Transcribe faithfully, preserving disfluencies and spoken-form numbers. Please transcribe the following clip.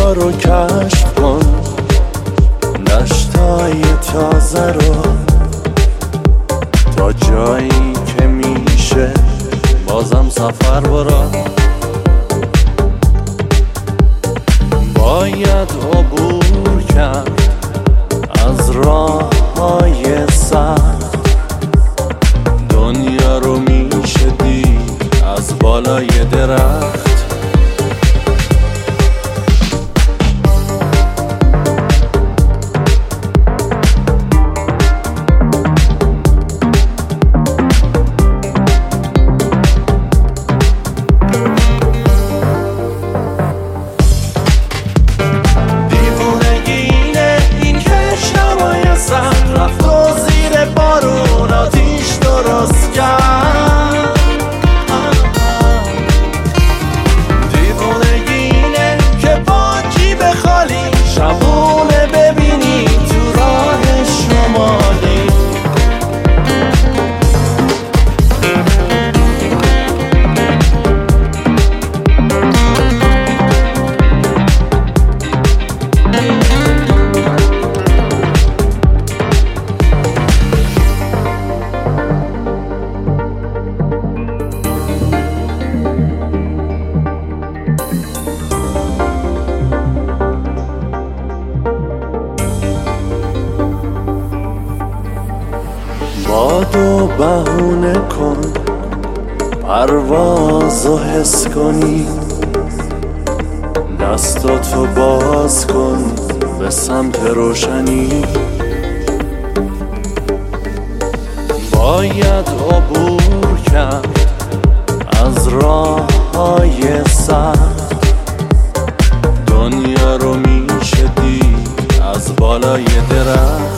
دنیا رو کشف کن، دشتای تازه رو، تا جایی که میشه بازم سفر برا. باید عبور کرد از راه های سخت، دنیا رو میشه دید از بالای درخت. رفت و زیر بارون آتیش درست کرد. دیوونگینه که با جیب خالی شبونه ببینی تو راه شمالی. بادو بهونه کن پروازو حس کنی، دستاتو باز کن به سمت روشنی. باید عبور کرد از راه های سخت، دنیا رو میشه دید از بالای درخت.